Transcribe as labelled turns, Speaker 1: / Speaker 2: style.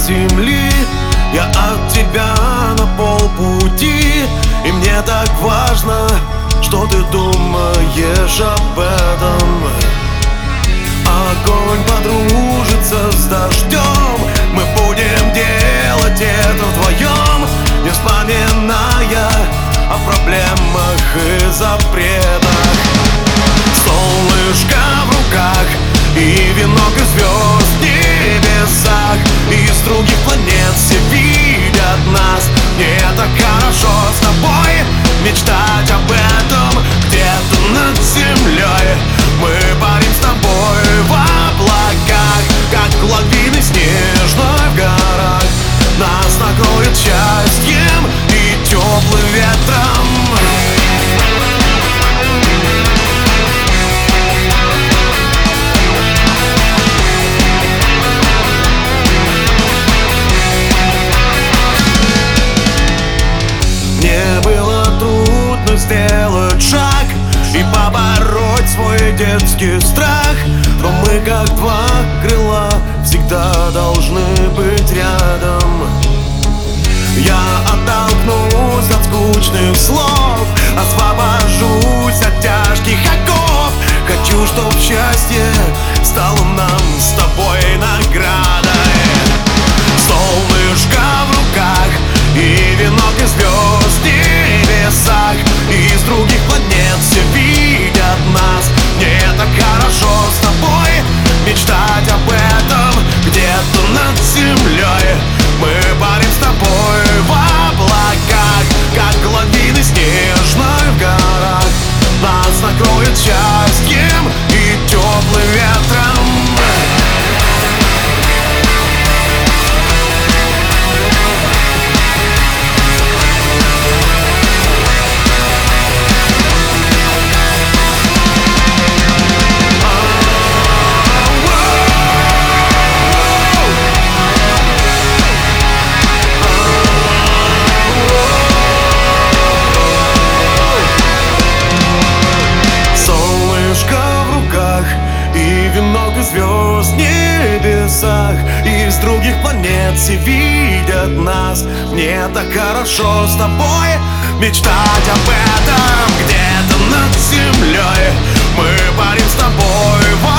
Speaker 1: земли. Я от тебя на полпути, и мне так важно, что ты думаешь об этом. Огонь подружится с дождем, мы будем делать это вдвоем, не вспоминая о проблемах и запретах. Солнышко в руках и венок из звезд в небесах, из других планет все видят нас. Мне так хорошо с тобой мечтать об этом. Где-то над землей мы парим с тобой в облаках, как лавины снежной в горах. Нас накроет счастьем и теплым ветром. Мне было трудно сделать шаг и побороть свой детский страх, но мы как два крыла всегда должны быть рядом. Я оттолкнусь от скучных слов, освобожусь от тяжких оков. Хочу, чтоб счастье стало нам с тобой наградой. Солнышко в руках и венок из звезд в небесах, из других планет все видят нас. Мне так хорошо с тобой мечтать об этом. Где-то над землей мы парим с тобой в облаках, как лавины снежной в горах. Нас накроет счастьем и теплым ветром. Звезд в небесах, из других планет все видят нас. Мне так хорошо с тобой мечтать об этом. Где-то над землей мы парим с тобой в